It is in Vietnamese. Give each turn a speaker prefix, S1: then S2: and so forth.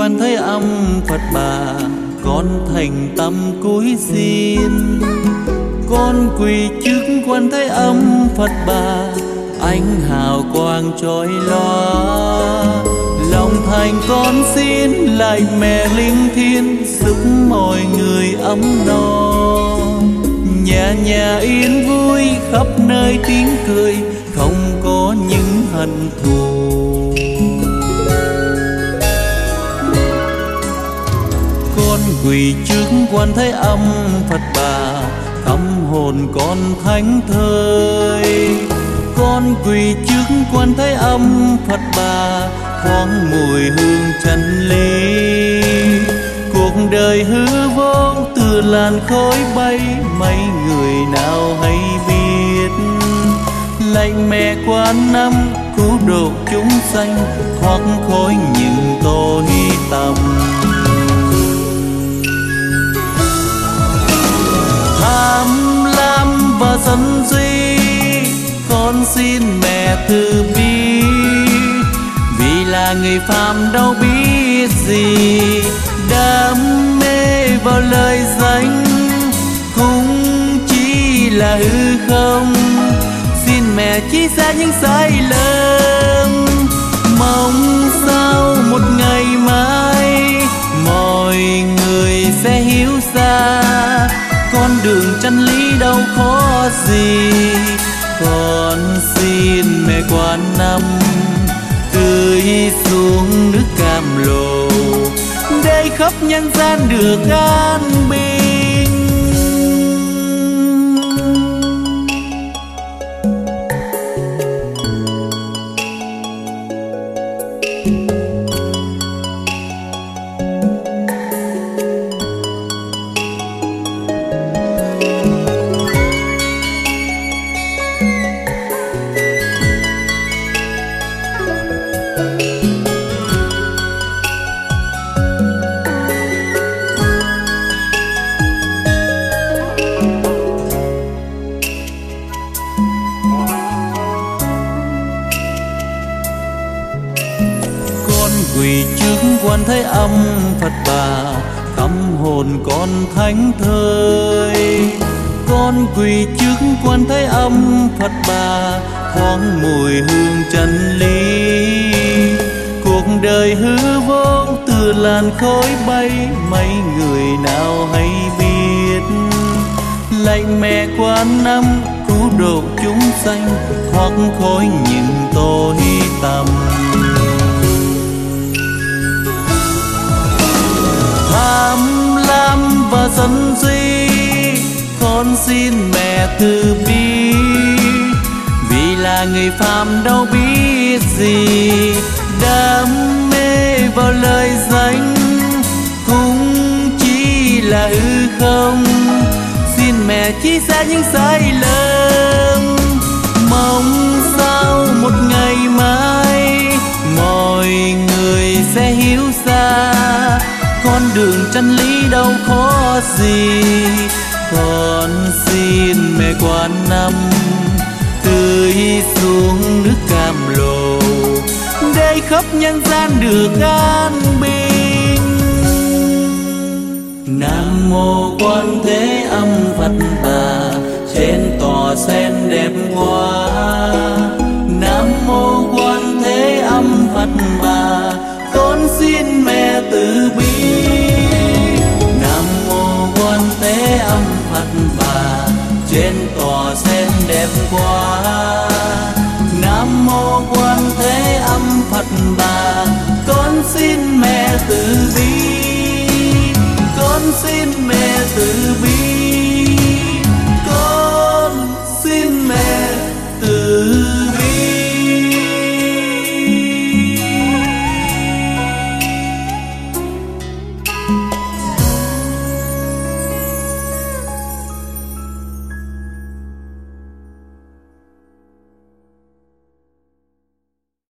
S1: quan Thế Âm Phật Bà, con thành tâm cúi xin. Con quỳ trước quan Thế Âm Phật Bà, ánh hào quang chói lóa. Lòng thành con xin lại mẹ linh thiêng, giúp mọi người ấm no. Nhà nhà yên vui, khắp nơi tiếng cười, không có những hận thù. Con quỳ trước quan Thế Âm Phật Bà, tâm hồn con thánh thơi. Con quỳ trước quan Thế Âm Phật Bà, thoáng mùi hương chân lý. Cuộc đời hư vô từ làn khói bay, mấy người nào hay biết. Lạy mẹ Quan Âm cứu độ chúng sanh, thoát khỏi những tội tầm. Tham lam và sân si, con xin mẹ từ bi. Vì là người phàm đâu biết gì, đam mê vào lời danh cũng chỉ là hư không. Xin mẹ chỉ ra những sai lầm, mong sao một ngày mai mọi người sẽ hiểu ra. Con đường chân lý đâu khó gì, con xin mẹ Quan Âm tưới xuống nước cam lồ, để khắp nhân gian được an bình. Quỳ trước quan Thế Âm Phật Bà, tâm hồn con thánh thơi. Con quỳ trước quan Thế Âm Phật Bà, thoáng mùi hương chân lý. Cuộc đời hư vô từ làn khói bay, mấy người nào hay biết. Lạy mẹ Quan Âm cứu độ chúng sanh, thoát khỏi những tội tầm. Tham lam và sân si, con xin mẹ từ bi. Vì là người phàm đâu biết gì, đam mê vào lời danh cũng chỉ là hư không. Xin mẹ chỉ ra những sai lầm, mong sao một ngày mai mọi người sẽ hiểu ra. Con đường chân lý đâu khó gì, con xin mẹ Quan Âm tưới xuống nước cam lồ, để khắp nhân gian được an bình. Nam mô Quan Thế Âm Phật Bà, trên tòa sen đẹp quá. Nam mô Quan Thế Âm Phật Bà, con xin mẹ từ bi. Nam mô Quan Thế Âm Phật Bà, trên tòa sen đẹp quá. Nam mô Quan Thế Âm Phật Bà, con xin mẹ từ bi. Con xin mẹ từ bi.